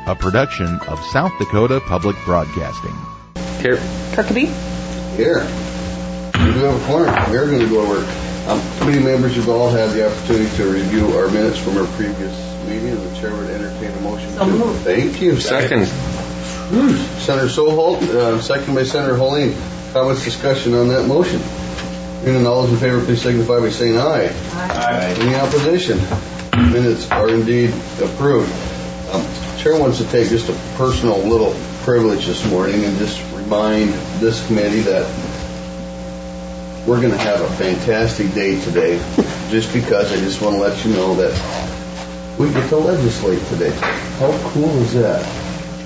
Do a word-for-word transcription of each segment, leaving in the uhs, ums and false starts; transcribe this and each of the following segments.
a production of South Dakota Public Broadcasting. Here. Kirkby? Here. We do have a quorum. We are going to go to work. Um, committee members have all had the opportunity to review our minutes from our previous meeting, and the chair would entertain a motion So to. moved. Thank you. Second. Senator Soholt, uh, second by Senator Holeen. Comments, discussion on that motion? Hearing none, all those in favor, please signify by saying aye. Aye. Any opposition? Minutes are indeed approved. Um, Chair wants to take just a personal little privilege this morning and just remind this committee that we're going to have a fantastic day today, just because I just want to let you know that we get to legislate today. How cool is that?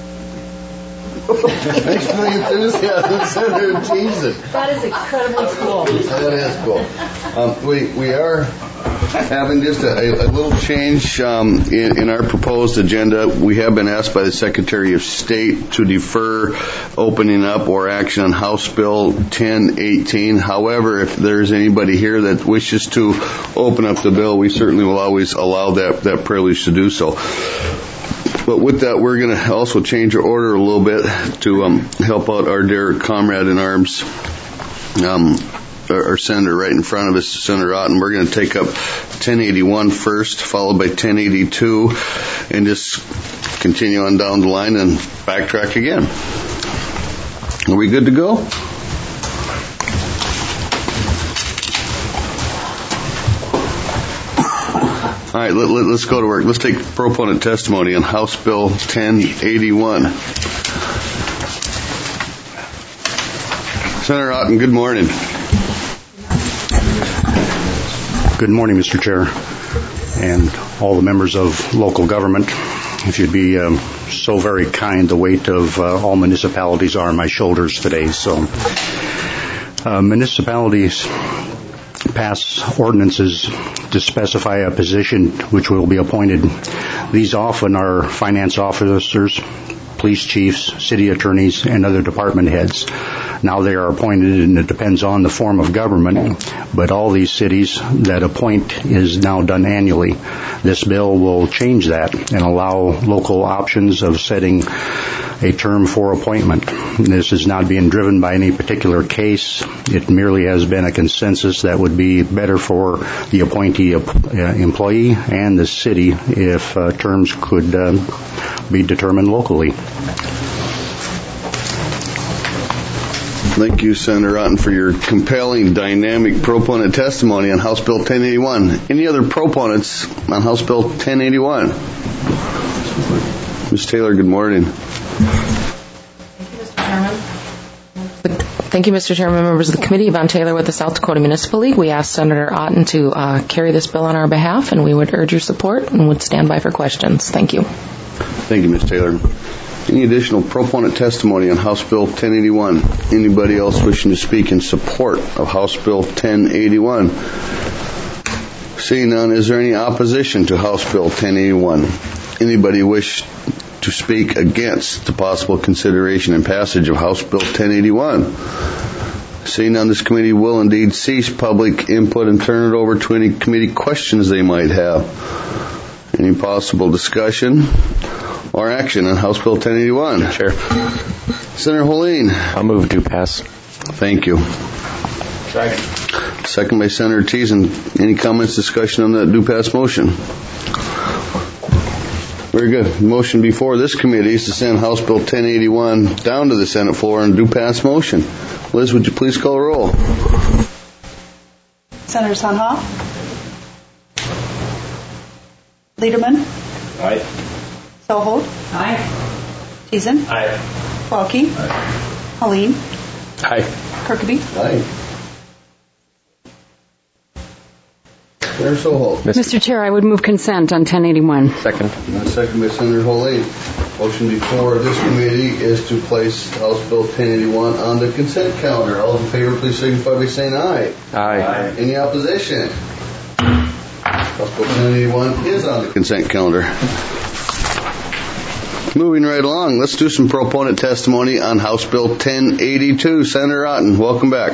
Thanks for the enthusiasm, Senator Teason. That is incredibly cool. That is cool. Um, we we are having just a, a little change um, in, in our proposed agenda. We have been asked by the Secretary of State to defer opening up or action on House Bill ten eighteen. However, if there's anybody here that wishes to open up the bill, we certainly will always allow that, that privilege to do so. But with that, we're going to also change our order a little bit to um, help out our dear comrade in arms, um, our, our senator right in front of us, Senator Otten. We're going to take up ten eighty-one first, followed by ten eighty-two, and just continue on down the line and backtrack again. Are we good to go? All right, let, let, let's go to work. Let's take proponent testimony on House Bill ten eighty-one. Senator Otten, good morning. Good morning, Mister Chair, and all the members of local government. If you'd be um, so very kind, the weight of uh, all municipalities are on my shoulders today. So, uh, municipalities pass ordinances to specify a position which will be appointed. These often are finance officers, police chiefs, city attorneys, and other department heads. Now they are appointed, and it depends on the form of government, but all these cities that appoint is now done annually. This bill will change that and allow local options of setting a term for appointment. This is not being driven by any particular case. It merely has been a consensus that would be better for the appointee uh, employee and the city if uh, terms could uh, be determined locally. Thank you, Senator Otten, for your compelling, dynamic proponent testimony on House Bill ten eighty-one. Any other proponents on House Bill ten eighty-one? Miz Taylor, good morning. Thank you, Mister Chairman, members of the committee. Yvonne Taylor with the South Dakota Municipal League. We asked Senator Otten to uh, carry this bill on our behalf, and we would urge your support and would stand by for questions. Thank you. Thank you, Miz Taylor. Any additional proponent testimony on House Bill ten eighty-one? Anybody else wishing to speak in support of House Bill ten eighty-one? Seeing none, is there any opposition to House Bill ten eighty-one? Anybody wish to speak against the possible consideration and passage of House Bill ten eighty-one? Seeing none, this committee will indeed cease public input and turn it over to any committee questions they might have. Any possible discussion or action on House Bill ten eighty-one? Chair. Senator Holeen. I'll move to pass. Thank you. Second. Second by Senator Teason. Any comments, discussion on that do pass motion? Very good. Motion before this committee is to send House Bill ten eighty-one down to the Senate floor and do pass motion. Liz, would you please call a roll? Senator Sunha? Liederman? Aye. Soholt? Aye. Teason? Aye. Welke? Holeen? Aye. Kirkby? Aye. Senator Soholt. Mister Chair, I would move consent on ten eighty-one. Second. And second by Senator Holeen. Motion before this committee is to place House Bill ten eighty-one on the consent calendar. All in favor, please signify by saying aye. Aye. Any opposition? House Bill ten eighty-one is on the consent calendar. Moving right along, let's do some proponent testimony on House Bill ten eighty-two. Senator Otten, welcome back.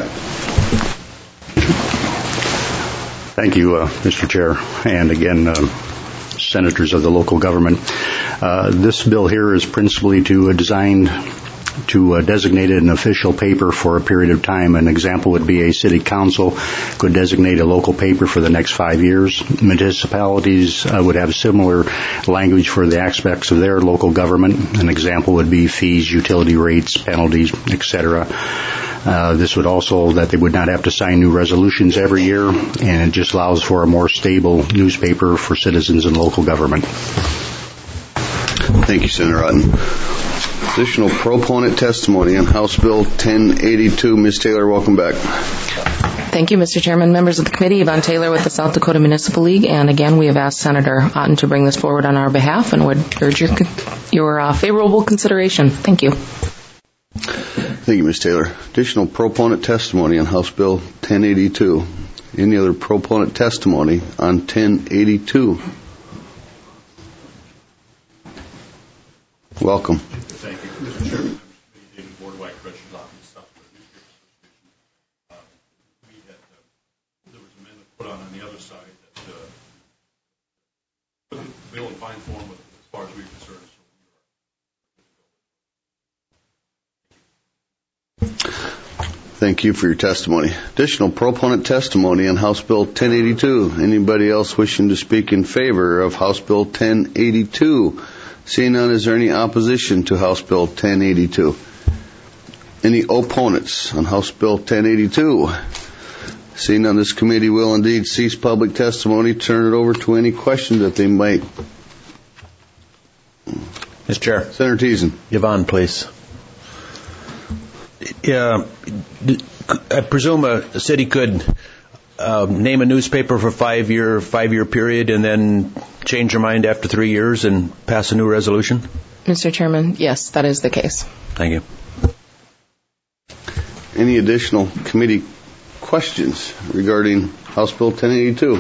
Thank you, uh, Mister Chair, and again, uh, senators of the local government. Uh, this bill here is principally to uh, designed to uh, designate an official paper for a period of time. An example would be a city council could designate a local paper for the next five years. Municipalities uh, would have similar language for the aspects of their local government. An example would be fees, utility rates, penalties, et cetera. Uh, this would also that they would not have to sign new resolutions every year, and it just allows for a more stable newspaper for citizens and local government. Thank you, Senator Otten. Additional proponent testimony on House Bill ten eighty-two. Miz Taylor, welcome back. Thank you, Mister Chairman. Members of the committee, Yvonne Taylor with the South Dakota Municipal League, and again, we have asked Senator Otten to bring this forward on our behalf and would urge your, your uh, favorable consideration. Thank you. Thank you, Miz Taylor. Additional proponent testimony on House Bill ten eighty-two. Any other proponent testimony on ten eighty-two? Welcome. Thank you, Mister Chairman. David Boardwhite, Corrections Office, South Dakota Newspaper Association. Uh, we had uh, there was an amendment put on on the other side that uh, put the bill in fine form with, as far as we were concerned. Thank you for your testimony. Additional proponent testimony on House Bill ten eighty-two. Anybody else wishing to speak in favor of House Bill ten eighty-two? Seeing none, is there any opposition to House Bill ten eighty-two? Any opponents on House Bill ten eighty-two? Seeing none, this committee will indeed cease public testimony, turn it over to any questions that they might. Mister Chair. Senator Thiessen. Yvonne, please. Yeah, I presume a, a city could uh, name a newspaper for five year five year period and then change their mind after three years and pass a new resolution? Mister Chairman, yes, that is the case. Thank you. Any additional committee questions regarding House Bill ten eighty-two?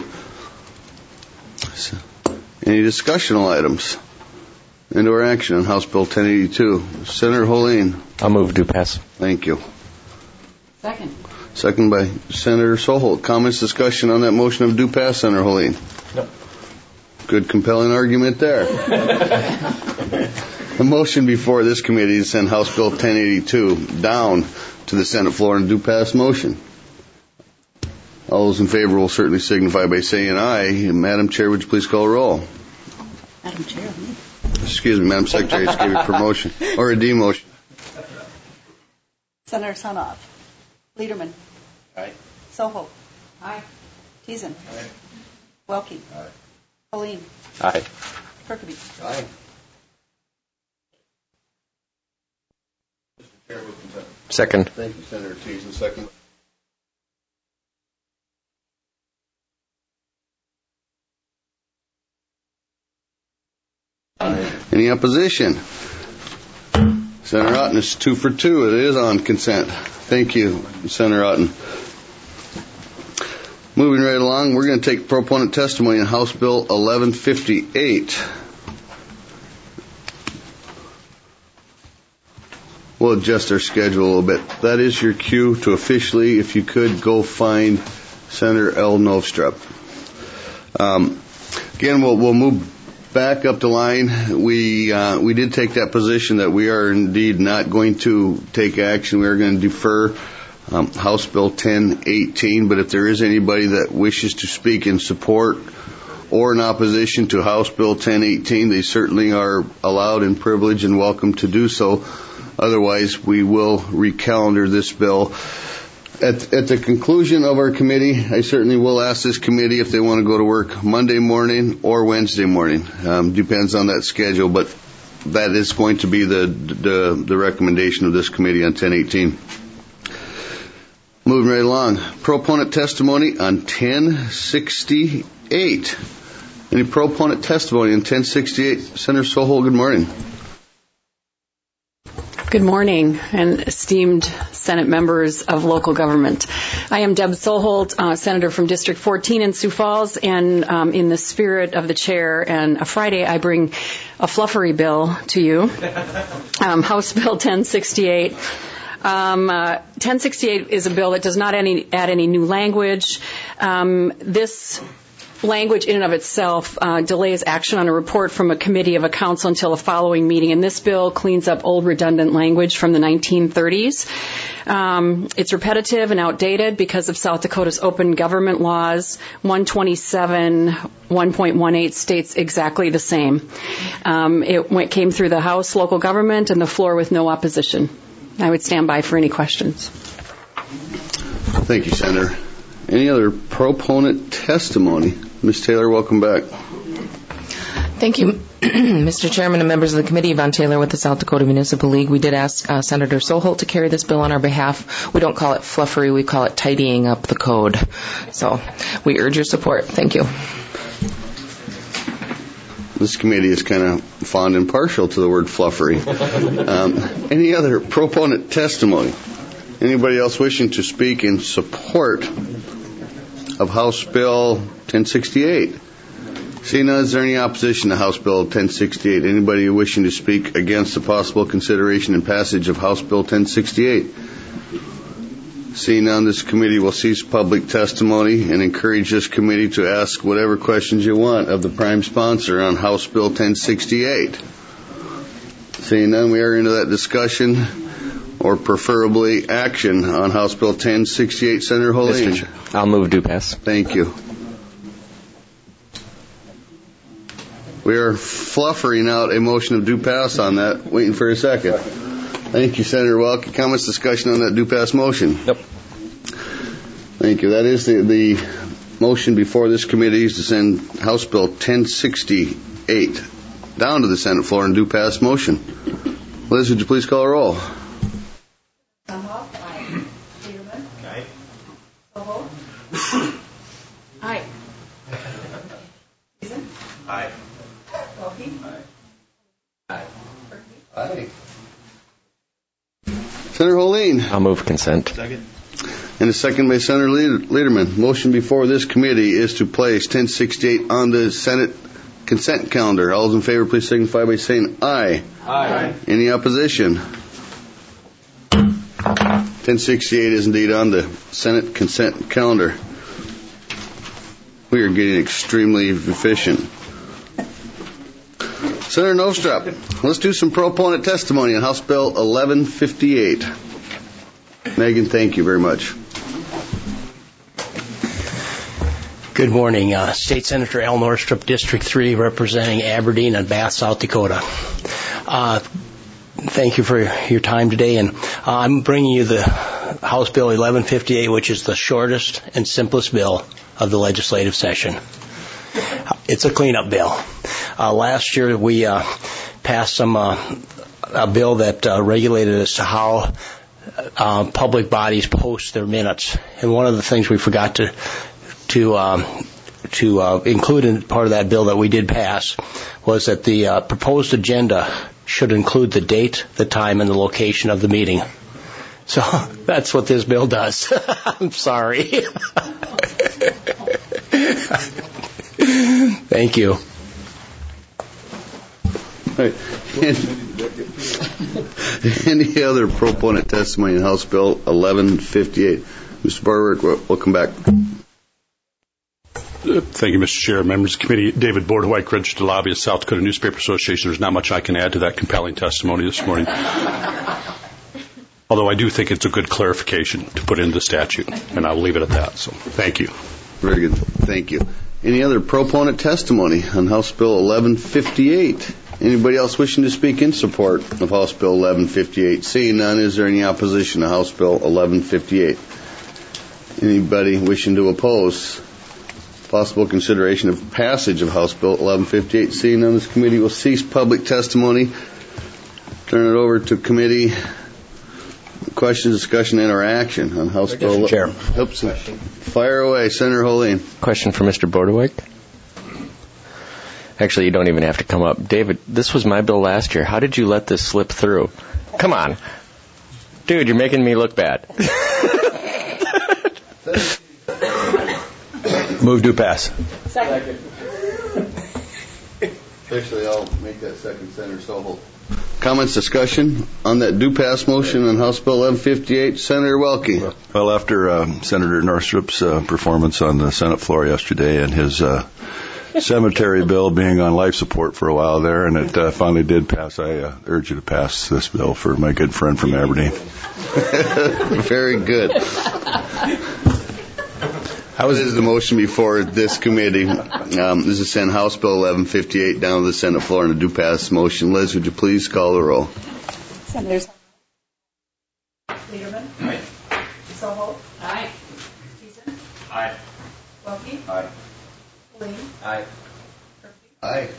Any discussional items? Into action on House Bill ten eighty-two. Senator Holeen. I'll move to pass. Thank you. Second. Second by Senator Soholt. Comments, discussion on that motion of due pass, Senator Holeen? No. Good, compelling argument there. The motion before this committee is to send House Bill ten eighty-two down to the Senate floor and due pass motion. All those in favor will certainly signify by saying aye. Madam Chair, would you please call a roll? Madam Chair. Excuse me, Madam Secretary, I just gave you a promotion or a demotion. Senator Sonoff. Liederman. Aye. Soho. Aye. Thiessen. Aye. Welke. Aye. Holeen. Aye. Kirkeby. Aye. Second. Thank you, Senator Thiessen. Second. Any opposition? Senator Otten is two for two. It is on consent. Thank you, Senator Otten. Moving right along, we're going to take proponent testimony on House Bill eleven fifty-eight. We'll adjust our schedule a little bit. That is your cue to officially, if you could, go find Senator L. Novstrup. Um, again, we'll, we'll move back up the line. We uh, we did take that position that we are indeed not going to take action. We are going to defer um, House Bill ten eighteen. But if there is anybody that wishes to speak in support or in opposition to House Bill ten eighteen, they certainly are allowed and privileged and welcome to do so. Otherwise, we will recalendar this bill. At, at the conclusion of our committee, I certainly will ask this committee if they want to go to work Monday morning or Wednesday morning. Um, depends on that schedule, but that is going to be the, the the recommendation of this committee on ten eighteen. Moving right along. Proponent testimony on ten sixty-eight. Any proponent testimony on ten sixty-eight? Senator Soholt, good morning. Good morning, and esteemed Senate members of local government. I am Deb Soholt, uh, Senator from District fourteen in Sioux Falls, and um, in the spirit of the chair, and a Friday I bring a fluffery bill to you, um, House Bill ten sixty-eight. Um, uh, ten sixty-eight is a bill that does not any, add any new language. Um, this language in and of itself uh, delays action on a report from a committee of a council until a following meeting, and this bill cleans up old redundant language from the nineteen thirties. Um, it's repetitive and outdated because of South Dakota's open government laws. one twenty-seven one point one eight states exactly the same. Um, it went, came through the House local government and the floor with no opposition. I would stand by for any questions. Thank you, Senator. Any other proponent testimony? Miz Taylor, welcome back. Thank you, Mister Chairman and members of the committee. Yvonne Taylor with the South Dakota Municipal League. We did ask uh, Senator Soholt to carry this bill on our behalf. We don't call it fluffery, we call it tidying up the code. So we urge your support. Thank you. This committee is kind of fond and partial to the word fluffery. Um, any other proponent testimony? Anybody else wishing to speak in support of House Bill ten sixty-eight? Seeing none, is there any opposition to House Bill ten sixty-eight? Anybody wishing to speak against the possible consideration and passage of House Bill ten sixty-eight? Seeing none, this committee will cease public testimony and encourage this committee to ask whatever questions you want of the prime sponsor on House Bill ten sixty-eight. Seeing none, we are into that discussion, or preferably action, on House Bill ten sixty-eight. Senator Holine. I'll move to pass. Thank you. We are fluffering out a motion of due pass on that. Waiting for a second. Thank you, Senator Welk. Comments, discussion on that due pass motion? Yep. Thank you. That is the, the motion before this committee is to send House Bill ten sixty-eight down to the Senate floor and due pass motion. Liz, would you please call a roll? Sunhoff? Aye. Peterman? Aye. Soholt? Aye. Teason? Aye. Welke? Aye. Aye. Senator Holine. I'll move consent. Second. And a second by Senator Lederman. Motion before this committee is to place ten sixty-eight on the Senate consent calendar. All those in favor, please signify by saying aye. Aye. Any opposition? ten sixty-eight is indeed on the Senate consent calendar. We are getting extremely efficient. Senator Nostrop, let's do some proponent testimony on House Bill eleven fifty-eight. Megan, thank you very much. Good morning. Uh, State Senator Al Norstrop, District three, representing Aberdeen and Bath, South Dakota. Uh, thank you for your time today, and uh, I'm bringing you the House Bill eleven fifty-eight, which is the shortest and simplest bill of the legislative session. It's a cleanup bill. Uh, last year we uh, passed some uh, a bill that uh, regulated as to how uh, public bodies post their minutes, and one of the things we forgot to to um, to uh, include in part of that bill that we did pass was that the uh, proposed agenda should include the date, the time, and the location of the meeting. So that's what this bill does. I'm sorry. Thank you. All right. Any other proponent testimony in House Bill eleven fifty-eight? Mister Barwick, welcome back. Thank you, Mister Chair. Members of the committee, David Bordewhite, registered lobbyist, South Dakota Newspaper Association. There's not much I can add to that compelling testimony this morning. Although I do think it's a good clarification to put into the statute, and I'll leave it at that. So thank you. Very good. Thank you. Any other proponent testimony on House Bill eleven fifty-eight? Anybody else wishing to speak in support of House Bill eleven fifty-eight? Seeing none, is there any opposition to House Bill eleven fifty-eight? Anybody wishing to oppose possible consideration of passage of House Bill eleven fifty-eight? Seeing none, this committee will cease public testimony. Turn it over to committee. Questions, discussion, interaction on House Bill. Mister Chair. Oops. Fire away, Senator Holine. Question for Mister Bordewhite. Actually, you don't even have to come up. David, this was my bill last year. How did you let this slip through? Come on. Dude, you're making me look bad. Move to pass. Second. Actually, I'll make that second, Senator Soholt. Comments, discussion on that do pass motion on House Bill eleven fifty-eight. Senator Welke. Well, after uh, Senator Northrup's uh, performance on the Senate floor yesterday and his uh, cemetery bill being on life support for a while there, and it uh, finally did pass, I uh, urge you to pass this bill for my good friend from Aberdeen. Very good. How is the motion before this committee? Um, this is send House Bill eleven fifty-eight down to the Senate floor and a do pass motion. Liz, would you please call the roll? Senators Lederman. Aye. Soho. Aye. Thiessen. Aye. Welke. Aye. Helene. Aye. Aye.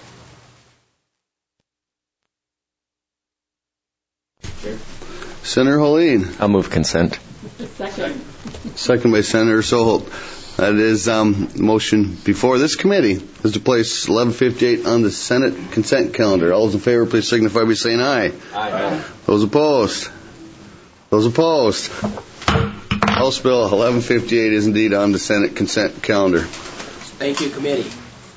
Senator Helene. I'll move consent. Second. Second by Senator Soholt. That is um, motion before this committee is to place eleven fifty-eight on the Senate consent calendar. All those in favor, please signify by saying aye. Aye. Those opposed? Those opposed? House Bill eleven fifty-eight is indeed on the Senate consent calendar. Thank you, committee.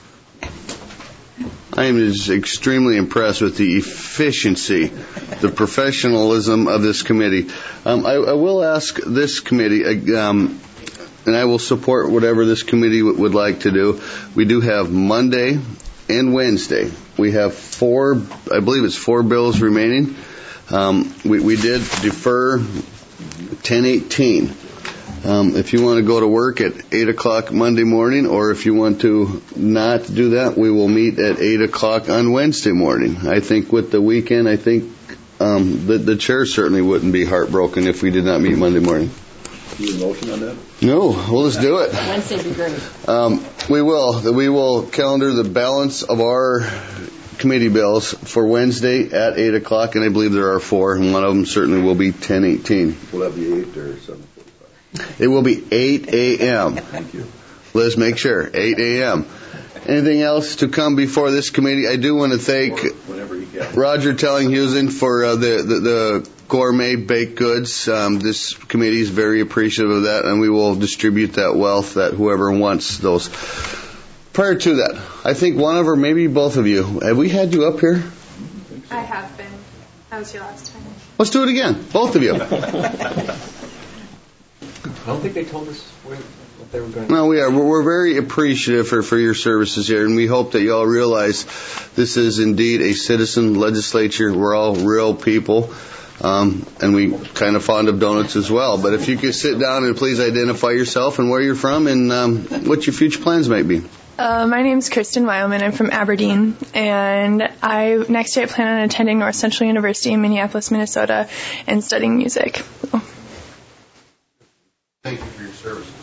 I am just extremely impressed with the efficiency, the professionalism of this committee. Um, I, I will ask this committee, um, and I will support whatever this committee w- would like to do. We do have Monday and Wednesday. We have four, I believe it's four bills remaining. Um, we, we did defer ten eighteen. Um, if you want to go to work at eight o'clock Monday morning, or if you want to not do that, we will meet at eight o'clock on Wednesday morning. I think with the weekend, I think um, the, the chair certainly wouldn't be heartbroken if we did not meet Monday morning. Need a motion on that? No, we'll just do it. Wednesday'd be great. Um, we will. We will calendar the balance of our committee bills for Wednesday at eight o'clock, and I believe there are four, and one of them certainly will be ten eighteen. Will that be eight or seven? It will be eight a.m. Thank you. Liz, make sure, eight a.m. Anything else to come before this committee? I do want to thank Roger Tellinghusen for uh, the, the, the gourmet baked goods. Um, this committee is very appreciative of that, and we will distribute that wealth that whoever wants those. Prior to that, I think one of or maybe both of you, have we had you up here? I have been. That was your last time. Let's do it again, both of you. I don't think they told us where, what they were going to do. No, we are. We're, we're very appreciative for, for your services here, and we hope that you all realize this is indeed a citizen legislature. We're all real people, um, and we kind of fond of donuts as well. But if you could sit down and please identify yourself and where you're from and um, what your future plans might be. Uh, my name's Kristen Weilman. I'm from Aberdeen, and I next year I plan on attending North Central University in Minneapolis, Minnesota, and studying music. So. Thank you for your service.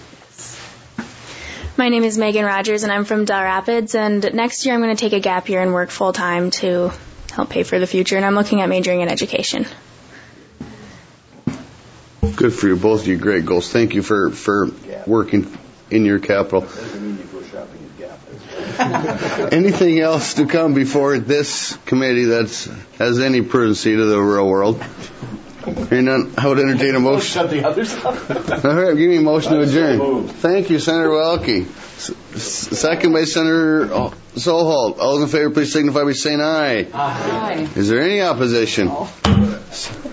My name is Megan Rogers, and I'm from Del Rapids, and next year I'm going to take a gap year and work full-time to help pay for the future, and I'm looking at majoring in education. Good for you, both of you. Great goals. Thank you for, for working in your capital. Anything else to come before this committee that has any prudency to the real world? Hearing none, I would entertain a motion. Shut the others up. All right, give me a motion to adjourn. Thank you, Senator Welke. S- second by Senator Soholt. All those in favor, please signify by saying aye. Aye. Is there any opposition?